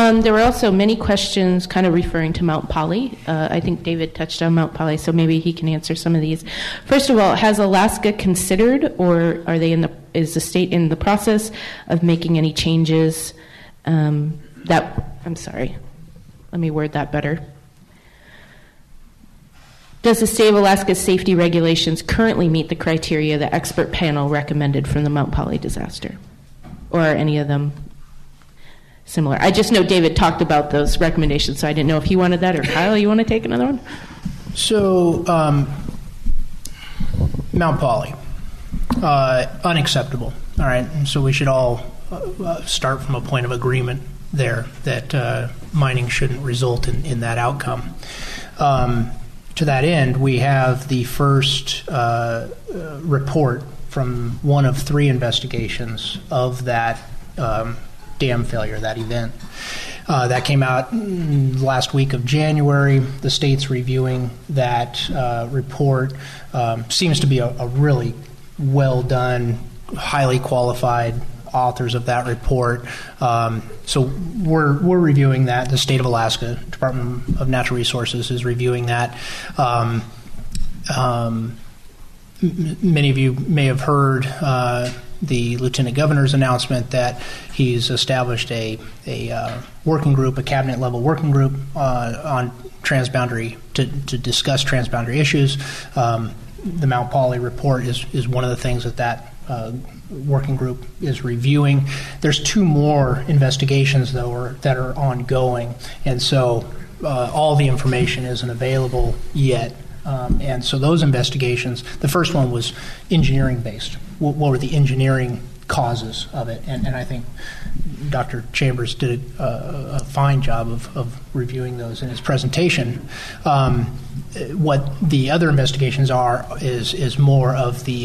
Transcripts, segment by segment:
There were also many questions kind of referring to Mount Poly. I think David touched on Mount Poly, so maybe he can answer some of these. First of all, has Alaska considered, or is the state in the process of making any changes I'm sorry, let me word that better. Does the state of Alaska's safety regulations currently meet the criteria the expert panel recommended from the Mount Poly disaster? Or are any of them similar? I just know David talked about those recommendations, so I didn't know if he wanted that, or Kyle, you want to take another one? So, Mount Poly, unacceptable. All right, and so we should all start from a point of agreement there that mining shouldn't result in that outcome. To that end, we have the first report from one of 3 investigations of that dam failure, that event. That came out last week of January. The state's reviewing that report. Seems to be a really well done, highly qualified authors of that report. So we're reviewing that. The state of Alaska Department of Natural Resources is reviewing that. Many of you may have heard the Lieutenant Governor's announcement that he's established a working group, a cabinet-level working group on transboundary to discuss transboundary issues. The Mount Poly report is one of the things that working group is reviewing. There's 2 more investigations, though, that are ongoing, and so all the information isn't available yet. And so those investigations, the first one was engineering-based. What were the engineering causes of it? And I think Dr. Chambers did a fine job of reviewing those in his presentation. What the other investigations are is more of the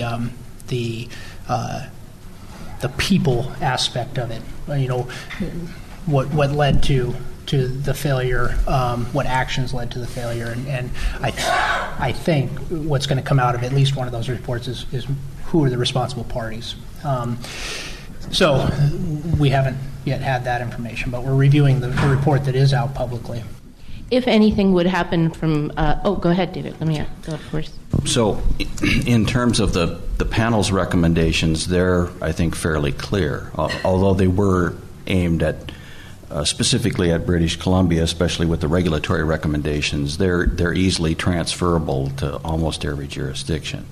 people aspect of it. You know, what led to the failure, what actions led to the failure, and I think what's going to come out of at least one of those reports is who are the responsible parties. So we haven't yet had that information, but we're reviewing the report that is out publicly. If anything would happen from, go ahead, David. Let me go first. So in terms of the panel's recommendations, they're, I think, fairly clear, although they were aimed at specifically at British Columbia, especially with the regulatory recommendations. They're easily transferable to almost every jurisdiction.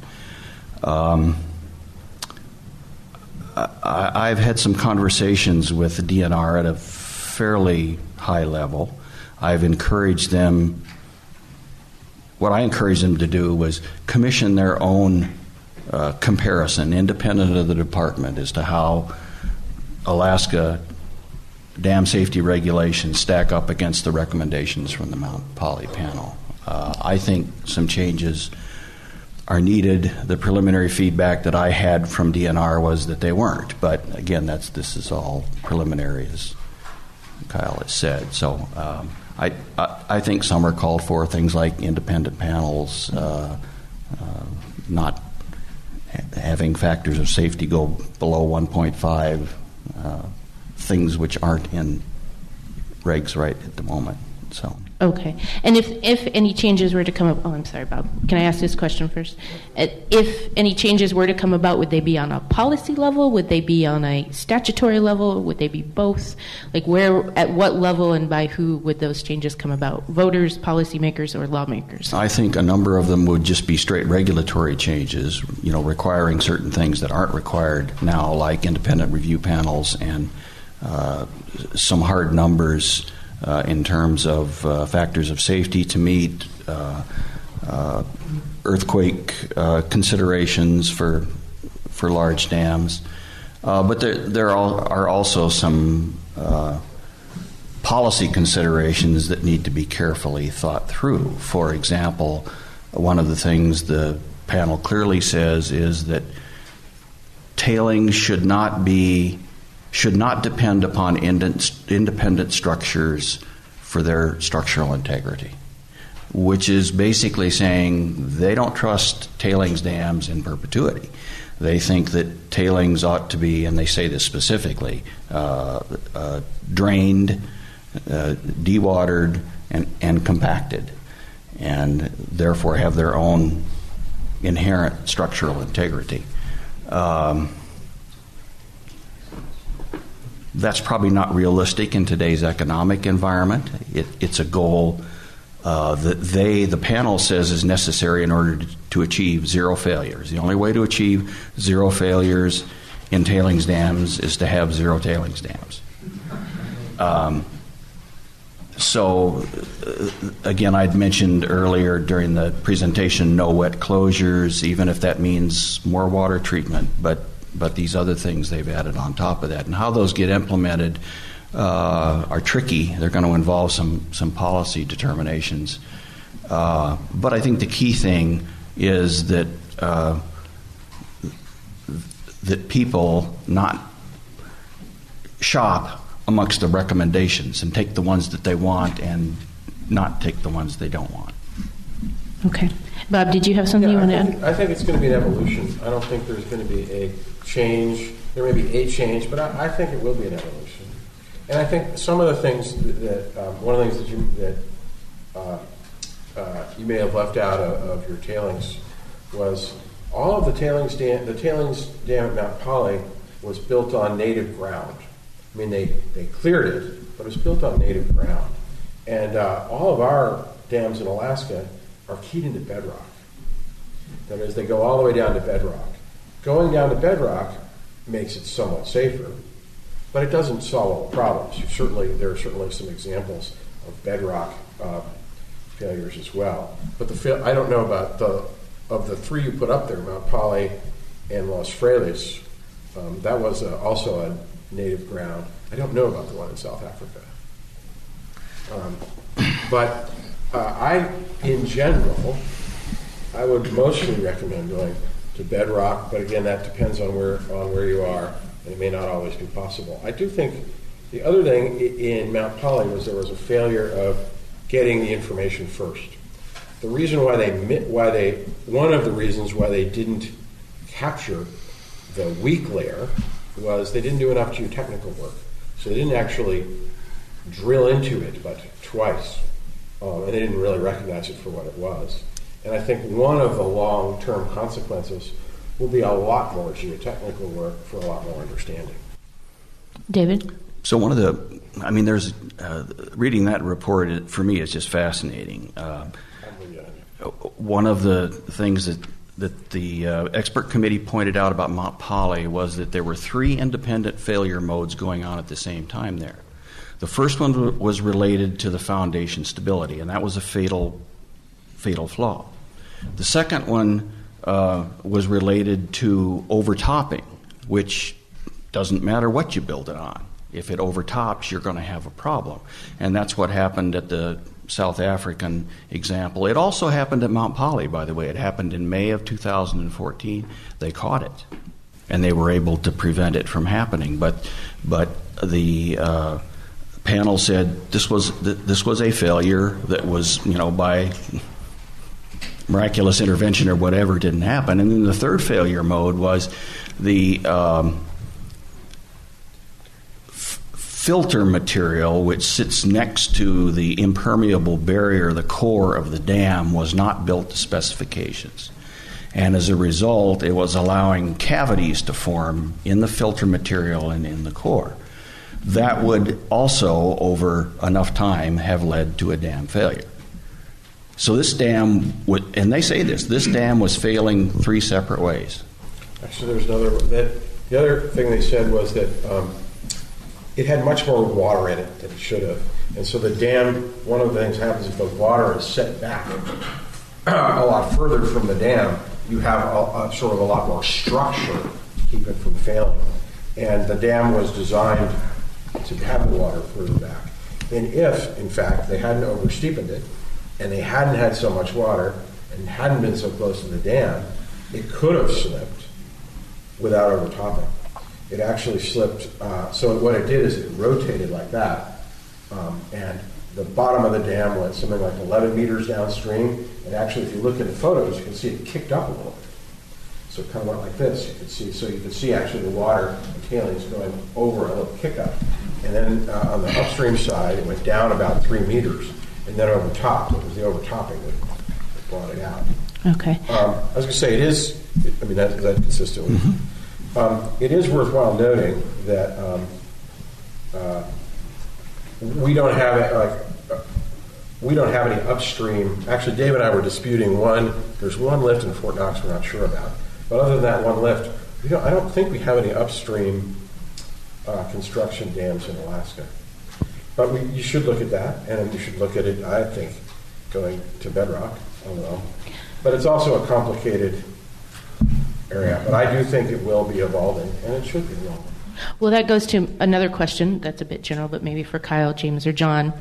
I've had some conversations with the DNR at a fairly high level. I've encouraged them, what I encouraged them to do was commission their own comparison, independent of the department, as to how Alaska dam safety regulations stack up against the recommendations from the Mount Poly panel. I think some changes are needed. The preliminary feedback that I had from DNR was that they weren't, but again, this is all preliminary, as Kyle has said. So I think some are called for, things like independent panels, not having factors of safety go below 1.5, things which aren't in regs right at the moment. So. Okay. And if any changes were to come up, I'm sorry, Bob. Can I ask this question first? If any changes were to come about, would they be on a policy level? Would they be on a statutory level? Would they be both? Like at what level and by who would those changes come about? Voters, policymakers, or lawmakers? I think a number of them would just be straight regulatory changes, requiring certain things that aren't required now, like independent review panels and some hard numbers in terms of factors of safety to meet, earthquake considerations for large dams. But there are also some policy considerations that need to be carefully thought through. For example, one of the things the panel clearly says is that tailings should not depend upon independent structures for their structural integrity, which is basically saying they don't trust tailings dams in perpetuity. They think that tailings ought to be, and they say this specifically, drained dewatered and compacted, and therefore have their own inherent structural integrity. That's probably not realistic in today's economic environment. It's a goal that the panel says is necessary in order to achieve zero failures. The only way to achieve zero failures in tailings dams is to have zero tailings dams. Again, I'd mentioned earlier during the presentation no wet closures, even if that means more water treatment, but these other things they've added on top of that. And how those get implemented are tricky. They're going to involve some policy determinations. But I think the key thing is that that people not shop amongst the recommendations and take the ones that they want and not take the ones they don't want. Okay. Bob, did you have something you want to add? I think it's going to be an evolution. I don't think there's going to be a change. There may be a change, but I think it will be an evolution. And I think some of the things one of the things that you may have left out of your tailings was all of the tailings dam at Mount Poly was built on native ground. I mean, they cleared it, but it was built on native ground. And all of our dams in Alaska are keyed into bedrock. That is, they go all the way down to bedrock. Going down to bedrock makes it somewhat safer, but it doesn't solve all the problems. There are certainly some examples of bedrock failures as well. But I don't know about of the three you put up there, Mount Poly and Los Frailes. That was also a native ground. I don't know about the one in South Africa. But in general, I would mostly recommend going to bedrock, but again, that depends on where you are, and it may not always be possible. I do think the other thing in Mount Poly was there was a failure of getting the information first. The reason one of the reasons why they didn't capture the weak layer was they didn't do enough geotechnical work. So they didn't actually drill into it but twice, and they didn't really recognize it for what it was. And I think one of the long-term consequences will be a lot more geotechnical work for a lot more understanding. David? So there's reading that report for me is just fascinating. One of the things that the expert committee pointed out about Mount Poly was that there were 3 independent failure modes going on at the same time there. The first one was related to the foundation stability, and that was a fatal flaw. The second one was related to overtopping, which doesn't matter what you build it on. If it overtops, you're going to have a problem. And that's what happened at the South African example. It also happened at Mount Poly, by the way. It happened in May of 2014. They caught it, and they were able to prevent it from happening. But the panel said this was a failure that was, by miraculous intervention or whatever, didn't happen. And then the third failure mode was the filter material, which sits next to the impermeable barrier, the core of the dam, was not built to specifications. And as a result, it was allowing cavities to form in the filter material and in the core. That would also, over enough time, have led to a dam failure. So this dam, and they say this dam was failing 3 separate ways. Actually, there's the other thing they said was that it had much more water in it than it should have. And so the dam, one of the things happens if the water is set back a lot further from the dam, you have a sort of a lot more structure to keep it from failing. And the dam was designed to have the water further back. And if, in fact, they hadn't oversteepened it, and they hadn't had so much water, and hadn't been so close to the dam, it could have slipped without overtopping. It actually slipped, so what it did is it rotated like that, and the bottom of the dam went something like 11 meters downstream, and actually if you look at the photos, you can see it kicked up a little bit. So it kind of went like this. You could see actually the water, the tailings going over a little kick up. and then on the upstream side, it went down about 3 meters, and then overtopped. It was the overtopping that brought it out. Okay. I was going to say, it is, I mean, that's consistent with, it is worthwhile noting that we don't have it, we don't have any upstream. Actually, Dave and I were disputing one. There's one lift in Fort Knox we're not sure about, but other than that one lift, I don't think we have any upstream construction dams in Alaska. But you should look at that, and you should look at it, I think, going to bedrock. I don't know. But it's also a complicated area. But I do think it will be evolving, and it should be evolving. Well, that goes to another question that's a bit general, but maybe for Kyle, James, or John.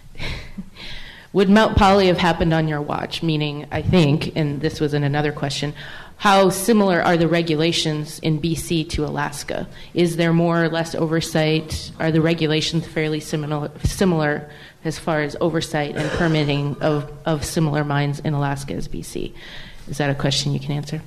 Would Mount Poly have happened on your watch? Meaning, I think, and this was in another question, how similar are the regulations in BC to Alaska? Is there more or less oversight? Are the regulations fairly similar as far as oversight and permitting of similar mines in Alaska as BC? Is that a question you can answer?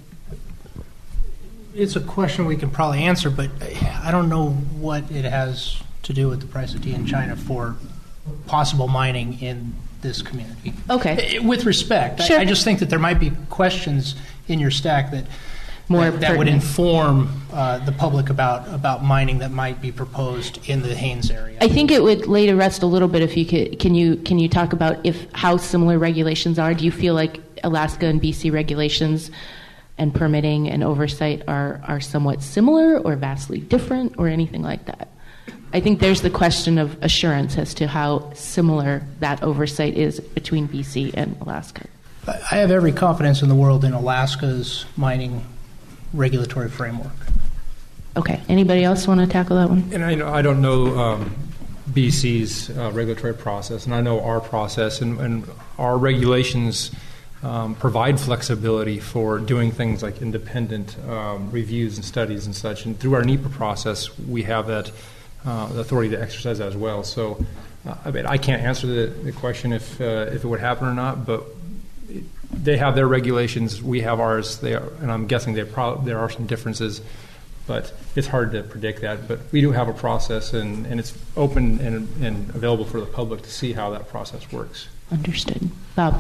It's a question we can probably answer, but I don't know what it has to do with the price of tea in China for possible mining in this community. Okay. With respect, sure. I just think that there might be questions in your stack that would inform the public about mining that might be proposed in the Haines area. I think it would lay to rest a little bit if you could. Can you talk about how similar regulations are? Do you feel like Alaska and BC regulations and permitting and oversight are somewhat similar or vastly different or anything like that? I think there's the question of assurance as to how similar that oversight is between BC and Alaska. I have every confidence in the world in Alaska's mining regulatory framework. Okay. Anybody else want to tackle that one? And I don't know BC's regulatory process, and I know our process, and our regulations provide flexibility for doing things like independent reviews and studies and such. And through our NEPA process, we have that authority to exercise that as well. So, I can't answer the question if it would happen or not, but they have their regulations, we have ours. And I'm guessing there are some differences, but it's hard to predict that. But we do have a process, and it's open and available for the public to see how that process works. Understood. Bob?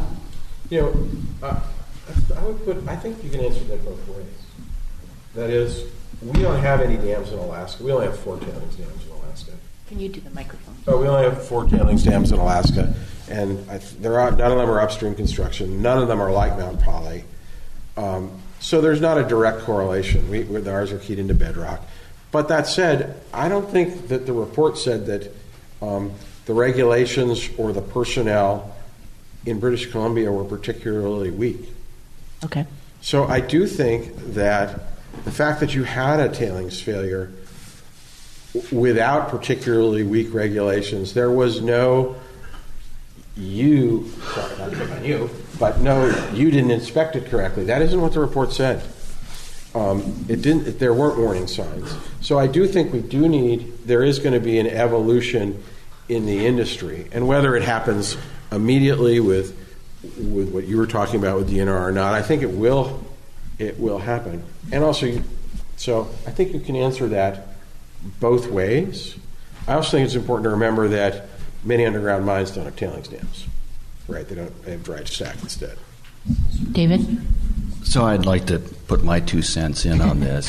I think you can answer that both ways. That is, we don't have any dams in Alaska. We only have 4 tailings dams in Alaska. Can you do the microphone? Oh, we only have 4 tailings dams in Alaska, and none of them are upstream construction. None of them are like Mount Poly. So there's not a direct correlation. Ours are keyed into bedrock. But that said, I don't think that the report said that the regulations or the personnel in British Columbia were particularly weak. Okay. So I do think that the fact that you had a tailings failure without particularly weak regulations, there was no you didn't inspect it correctly. That isn't what the report said. There weren't warning signs. So I do think there is going to be an evolution in the industry, and whether it happens immediately with what you were talking about with DNR or not, I think it will happen. And also, so I think you can answer that both ways. I also think it's important to remember that many underground mines don't have tailings dams, right? They have dry stack instead. David? So I'd like to put my 2 cents in on this.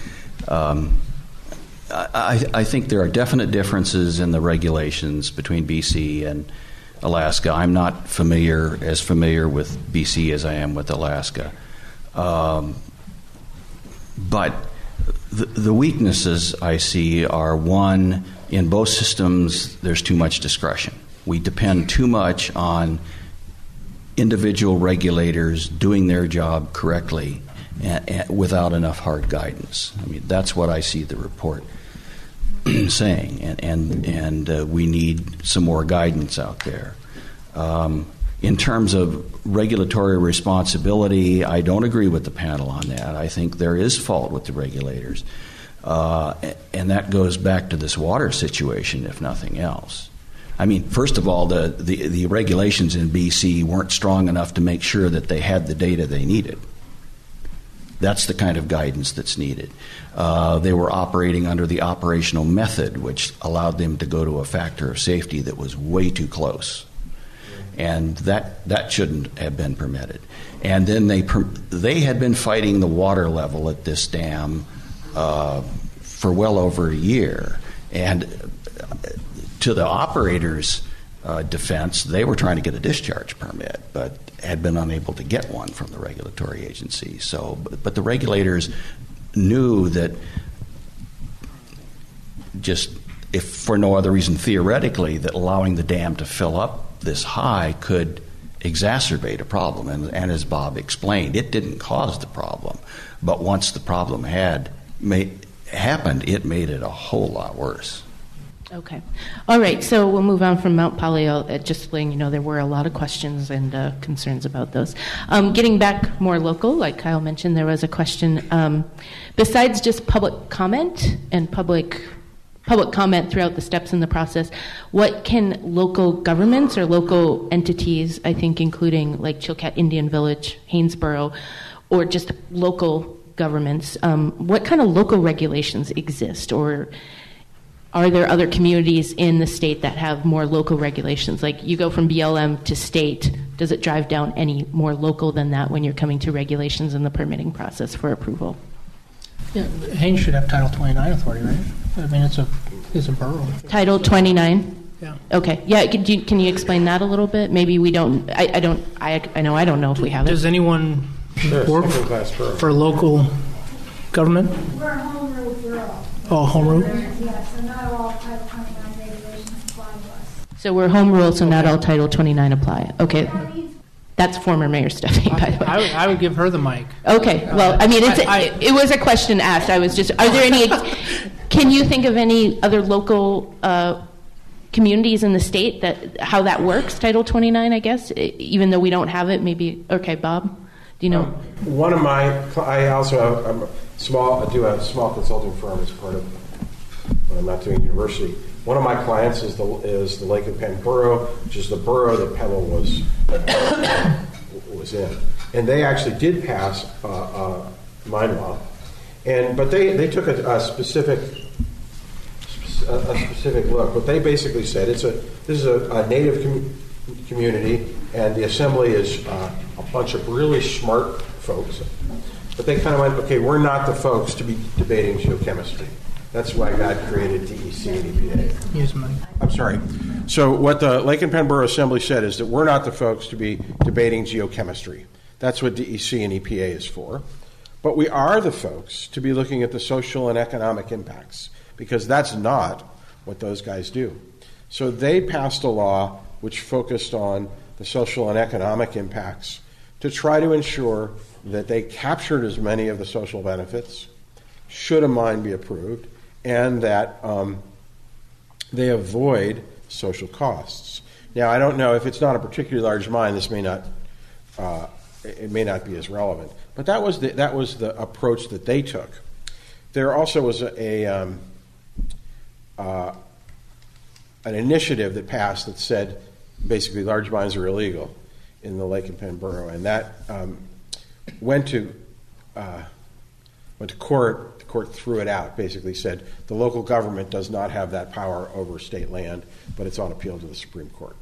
I think there are definite differences in the regulations between BC and Alaska. I'm not as familiar with BC as I am with Alaska. But the weaknesses I see are, one, in both systems there's too much discretion. We depend too much on individual regulators doing their job correctly and without enough hard guidance. I mean, that's what I see the report saying, and we need some more guidance out there. In terms of regulatory responsibility, I don't agree with the panel on that. I think there is fault with the regulators, and that goes back to this water situation, if nothing else. I mean, first of all, the regulations in BC weren't strong enough to make sure that they had the data they needed. That's the kind of guidance that's needed. They were operating under the operational method, which allowed them to go to a factor of safety that was way too close. And that shouldn't have been permitted. And then they had been fighting the water level at this dam for well over a year. And to the operator's defense, they were trying to get a discharge permit, but had been unable to get one from the regulatory agency. So, but the regulators knew that, just if for no other reason theoretically, that allowing the dam to fill up this high could exacerbate a problem. And as Bob explained, it didn't cause the problem, but once the problem happened, it made it a whole lot worse. Okay. All right. So we'll move on from Mount Poly. Just letting you know, there were a lot of questions and concerns about those. Getting back more local, like Kyle mentioned, there was a question. Besides just public comment and public comment throughout the steps in the process, what can local governments or local entities, I think including like Chilkat Indian Village, Haynesboro, or just local governments, what kind of local regulations exist, or are there other communities in the state that have more local regulations? Like you go from BLM to state, does it drive down any more local than that when you're coming to regulations in the permitting process for approval? Yeah, Haines should have Title 29 authority, right? I mean, it's a borough. Title 29? Yeah. Okay. Yeah. Can you explain that a little bit? Maybe we don't. I know I don't know if we have it. Does anyone work for local government? We're a home rule borough. Oh, home rule? Yeah, so not all Title 29 regulations apply to us. So we're home rule, so not all Title 29 apply. Okay. That's former Mayor Steffi, by the way. I would give her the mic. Okay. Well, I mean, it was a question asked. I was just, are there any, can you think of any other local communities in the state how that works, Title 29, I guess, even though we don't have it? Maybe, okay, Bob, do you know? One of my, I also have, I do a small consulting firm as part of when I'm not doing university. One of my clients is the Lake and Penn Borough, which is the borough that Pebble was in, and they actually did pass mine law, but they took a specific look. What they basically said, this is a native community, and the assembly is a bunch of really smart folks. But they kind of went, okay, we're not the folks to be debating geochemistry. That's why God created DEC and EPA. Use money. I'm sorry. So what the Lake and Penn Borough Assembly said is that we're not the folks to be debating geochemistry. That's what DEC and EPA is for. But we are the folks to be looking at the social and economic impacts, because that's not what those guys do. So they passed a law which focused on the social and economic impacts to try to ensure that they captured as many of the social benefits, should a mine be approved, and that they avoid social costs. Now, I don't know if it's not a particularly large mine. This may not be as relevant, but that was the approach that they took. There also was an initiative that passed that said basically large mines are illegal in the Lake and Penn Borough, and that went to court. The court threw it out. Basically said the local government does not have that power over state land, but it's on appeal to the Supreme Court.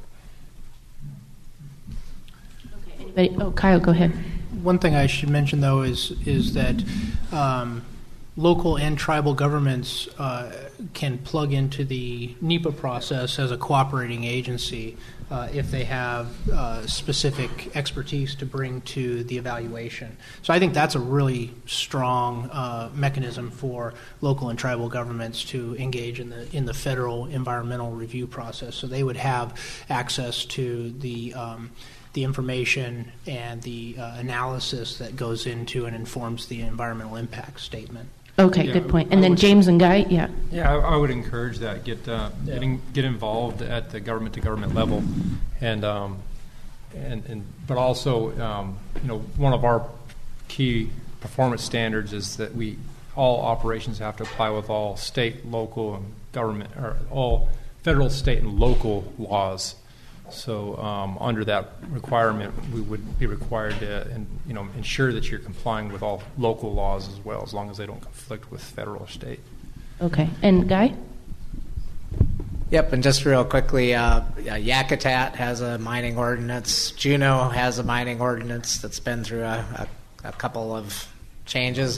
Okay. Kyle, go ahead. One thing I should mention, though, is that local and tribal governments can plug into the NEPA process as a cooperating agency if they have specific expertise to bring to the evaluation. So I think that's a really strong mechanism for local and tribal governments to engage in the federal environmental review process. So they would have access to the information and the analysis that goes into and informs the environmental impact statement. Okay, yeah, good point. And then James and Guy, yeah. Yeah, I would encourage that. Get involved at the government to government level, and but also one of our key performance standards is that all operations have to apply with all state, local, and government, or all federal, state, and local laws. So under that requirement, we would be required to ensure that you're complying with all local laws as well, as long as they don't conflict with federal or state. Okay. And Guy? Yep, and just real quickly, Yakutat has a mining ordinance. Juneau has a mining ordinance that's been through a couple of changes.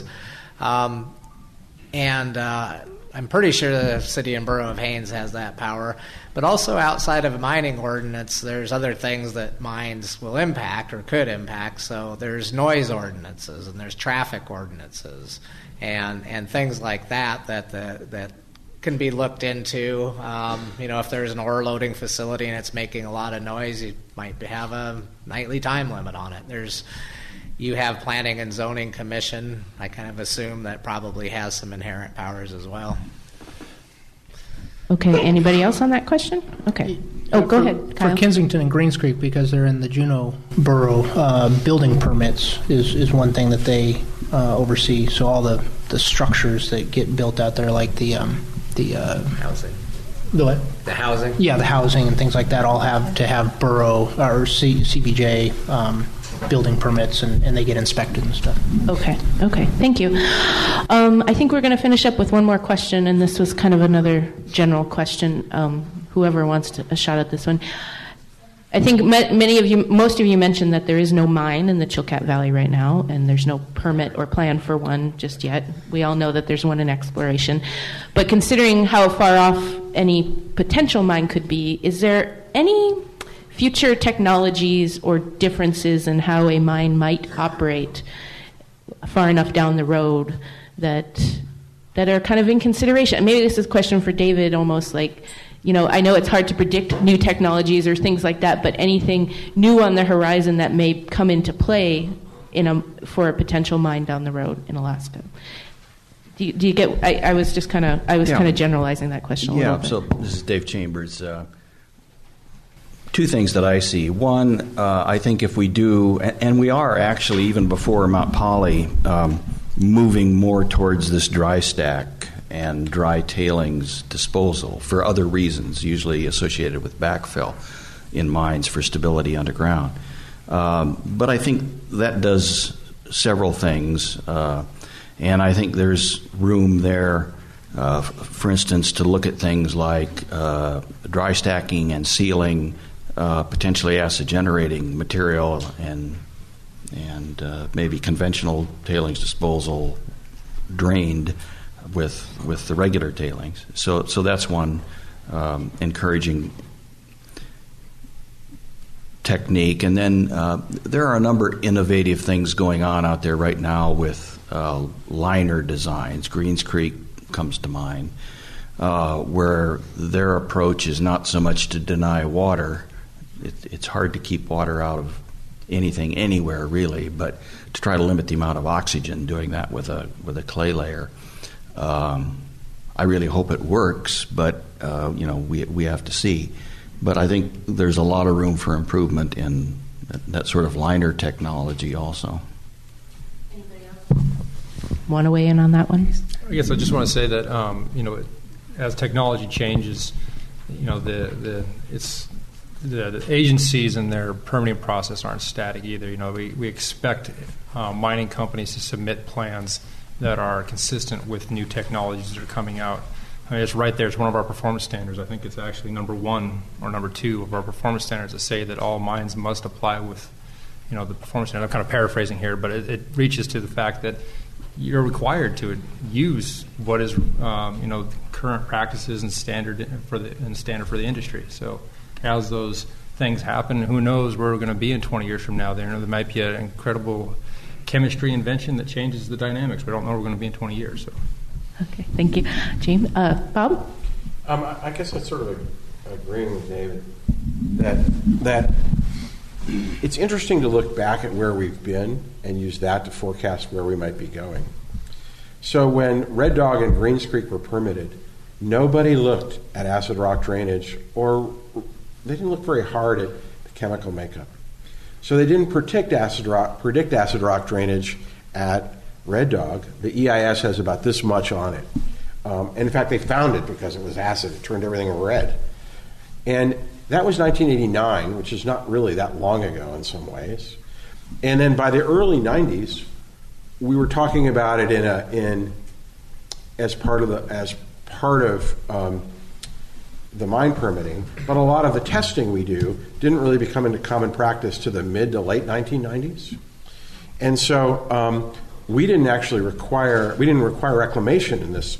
And I'm pretty sure the city and borough of Haines has that power. But also outside of a mining ordinance, there's other things that mines will impact or could impact. So there's noise ordinances and there's traffic ordinances and things like that can be looked into. If there's an ore loading facility and it's making a lot of noise, you might have a nightly time limit on it. You have Planning and Zoning Commission. I kind of assume that probably has some inherent powers as well. Okay. Anybody else on that question? Okay. Go ahead, Kyle. For Kensington and Greens Creek, because they're in the Juneau Borough, building permits is one thing that they oversee. So all the structures that get built out there, like the Housing. The what? The housing? Yeah, the housing and things like that all have to have borough or CBJ building permits, and they get inspected and stuff. Okay. Thank you. I think we're going to finish up with one more question, and this was kind of another general question. Whoever wants a shot at this one. I think most of you mentioned that there is no mine in the Chilkat Valley right now, and there's no permit or plan for one just yet. We all know that there's one in exploration. But considering how far off any potential mine could be, is there any future technologies or differences in how a mine might operate far enough down the road that are kind of in consideration? Maybe this is a question for David, almost like, I know it's hard to predict new technologies or things like that, but anything new on the horizon that may come into play for a potential mine down the road in Alaska. Do you get? I was kind of generalizing that question a little bit. So this is Dave Chambers. Two things that I see. One, I think if we do, and we are actually, even before Mount Poly, moving more towards this dry stack and dry tailings disposal for other reasons, usually associated with backfill in mines for stability underground. But I think that does several things, and I think there's room there, for instance, to look at things like dry stacking and sealing, potentially acid-generating material, and maybe conventional tailings disposal drained with the regular tailings. So that's one encouraging technique. And then there are a number of innovative things going on out there right now with liner designs. Greens Creek comes to mind, where their approach is not so much to deny water. It's hard to keep water out of anything anywhere, really, but to try to limit the amount of oxygen, doing that with a clay layer. I really hope it works, but we have to see. But I think there's a lot of room for improvement in that sort of liner technology also. Anybody else want to weigh in on that one? I guess I just want to say that as technology changes, the agencies and their permitting process aren't static either. We expect mining companies to submit plans that are consistent with new technologies that are coming out. I mean, it's right there. It's one of our performance standards. I think it's actually number 1 or number 2 of our performance standards that say that all mines must apply with, the performance standard. I'm kind of paraphrasing here, but it reaches to the fact that you're required to use what is, current practices and standard for the industry. So as those things happen, who knows where we're going to be in 20 years from now? There might be an incredible chemistry invention that changes the dynamics. We don't know where we're going to be in 20 years. So. Okay, thank you. James, Bob? I guess I'm sort of agreeing with David that it's interesting to look back at where we've been and use that to forecast where we might be going. So when Red Dog and Greens Creek were permitted, nobody looked at acid rock drainage, or they didn't look very hard at the chemical makeup. So they didn't predict acid rock drainage at Red Dog. The EIS has about this much on it. And in fact, they found it because it was acid. It turned everything red. And that was 1989, which is not really that long ago in some ways. And then by the early 90s, we were talking about it as part of the mine permitting, but a lot of the testing we do didn't really become into common practice to the mid to late 1990s. And so we didn't require reclamation in this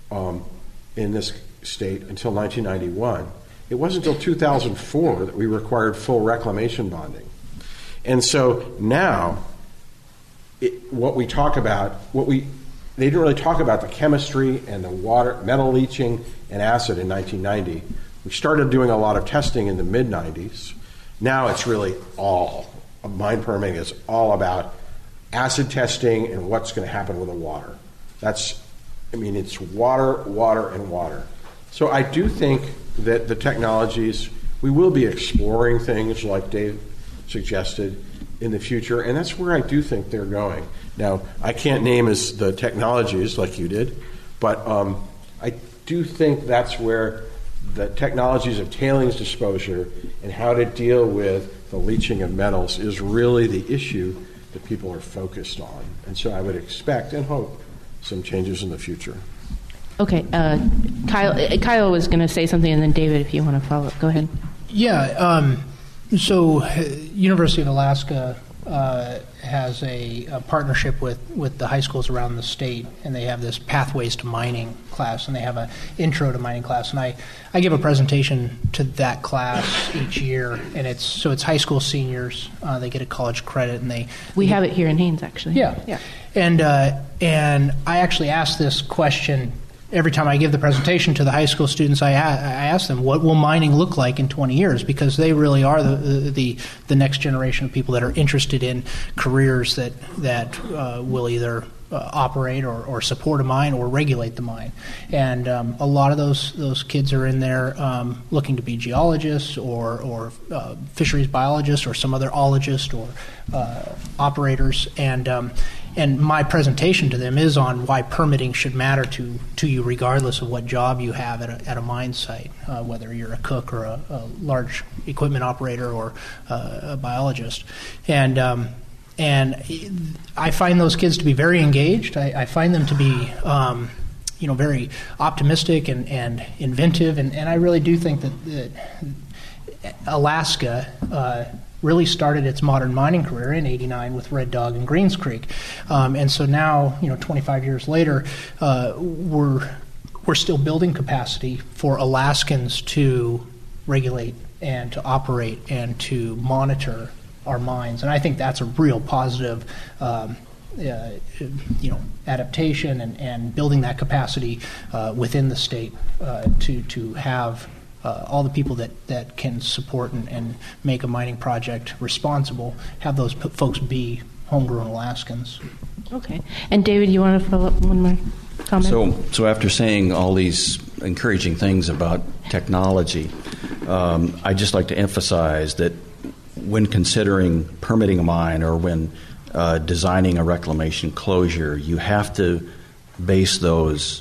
state until 1991. It wasn't until 2004 that we required full reclamation bonding. And so now, they didn't really talk about the chemistry and the water, metal leaching and acid in 1990. We started doing a lot of testing in the mid-90s. Now it's really mine permitting is all about acid testing and what's going to happen with the water. It's water, water, and water. So I do think that the technologies, we will be exploring things like Dave suggested in the future, and that's where I do think they're going. Now, I can't name the technologies like you did, but I do think that's where the technologies of tailings disposal and how to deal with the leaching of metals is really the issue that people are focused on. And so I would expect and hope some changes in the future. Okay, Kyle was going to say something, and then David, if you want to follow up, go ahead. Yeah, so University of Alaska has a partnership with the high schools around the state, and they have this Pathways to Mining class, and they have an Intro to Mining class, and I give a presentation to that class each year, and it's high school seniors. They get a college credit, and we have it here in Haines, actually. Yeah. And I actually ask this question every time I give the presentation to the high school students. I ask them, what will mining look like in 20 years? Because they really are the next generation of people that are interested in careers that will either operate or support a mine or regulate the mine. And a lot of those kids are in there looking to be geologists or fisheries biologists or some other ologist or operators. And my presentation to them is on why permitting should matter to you regardless of what job you have at a mine site, whether you're a cook or a large equipment operator or a biologist. And I find those kids to be very engaged. I find them to be very optimistic and inventive. And I really do think that Alaska really started its modern mining career in '89 with Red Dog and Greens Creek, and so now 25 years later, we're still building capacity for Alaskans to regulate and to operate and to monitor our mines, and I think that's a real positive. Adaptation and building that capacity within the state to have all the people that can support and make a mining project responsible, have those folks be homegrown Alaskans. Okay. And David, you want to follow up one more comment? So after saying all these encouraging things about technology, I'd just like to emphasize that when considering permitting a mine or when designing a reclamation closure, you have to base those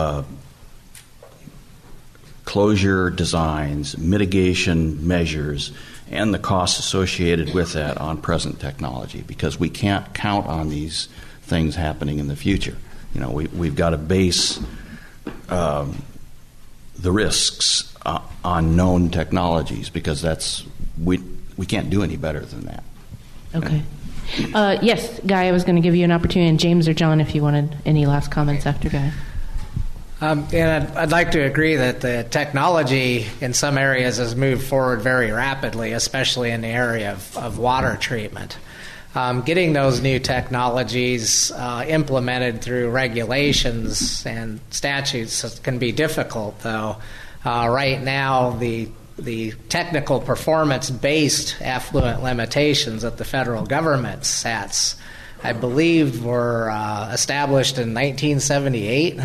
closure designs, mitigation measures, and the costs associated with that on present technology, because we can't count on these things happening in the future. We've got to base the risks on known technologies, because we can't do any better than that. Okay. Yes, Guy, I was going to give you an opportunity, and James or John, if you wanted any last comments after Guy. And I'd like to agree that the technology in some areas has moved forward very rapidly, especially in the area of water treatment. Getting those new technologies implemented through regulations and statutes can be difficult, though. Right now, the technical performance-based effluent limitations that the federal government sets, I believe, were established in 1978.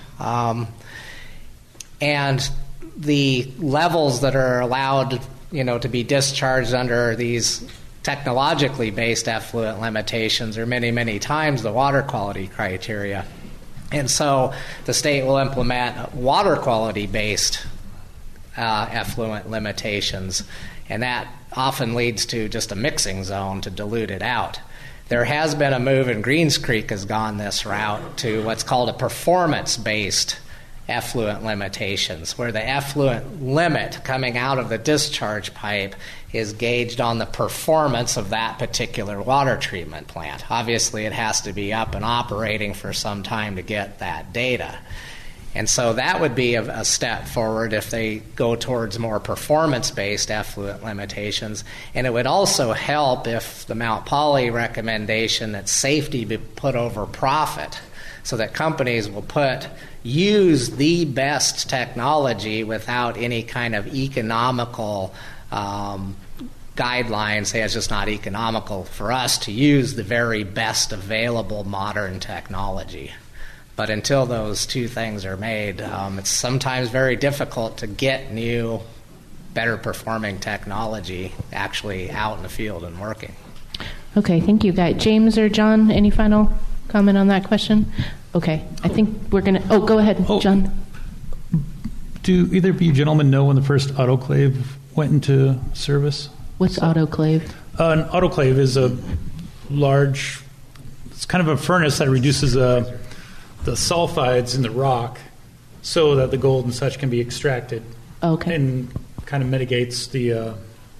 And the levels that are allowed, to be discharged under these technologically based effluent limitations are many, many times the water quality criteria. And so the state will implement water quality based effluent limitations, and that often leads to just a mixing zone to dilute it out. There has been a move, and Greens Creek has gone this route, to what's called a performance-based effluent limitations, where the effluent limit coming out of the discharge pipe is gauged on the performance of that particular water treatment plant. Obviously, it has to be up and operating for some time to get that data. And so that would be a step forward if they go towards more performance-based effluent limitations. And it would also help if the Mount Poly recommendation that safety be put over profit, so that companies will use the best technology without any kind of economical guidelines. Say it's just not economical for us to use the very best available modern technology. But until those two things are made, it's sometimes very difficult to get new, better performing technology actually out in the field and working. Okay, thank you, guys. James or John, any final comment on that question? Okay, I think we're going to... Oh, go ahead, John. Do either of you gentlemen know when the first autoclave went into service? What's autoclave? An autoclave is a large... It's kind of a furnace that reduces the sulfides in the rock so that the gold and such can be extracted. Okay. And kind of mitigates the,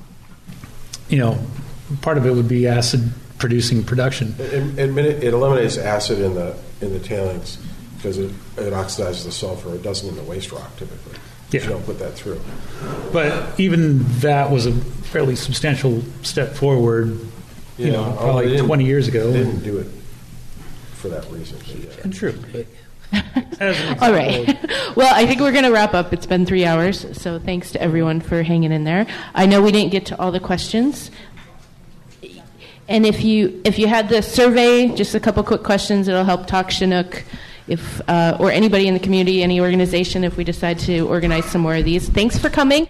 part of it would be acid-producing production. It eliminates acid in the tailings because it oxidizes the sulfur. It doesn't in the waste rock typically. Yeah. You don't put that through. But even that was a fairly substantial step forward, probably 20 years ago. They didn't do it for that reason. And true. But all right. Well, I think we're going to wrap up. It's been 3 hours, so thanks to everyone for hanging in there. I know we didn't get to all the questions. And if you had the survey, just a couple quick questions, it'll help talk Chinook or anybody in the community, any organization, if we decide to organize some more of these. Thanks for coming.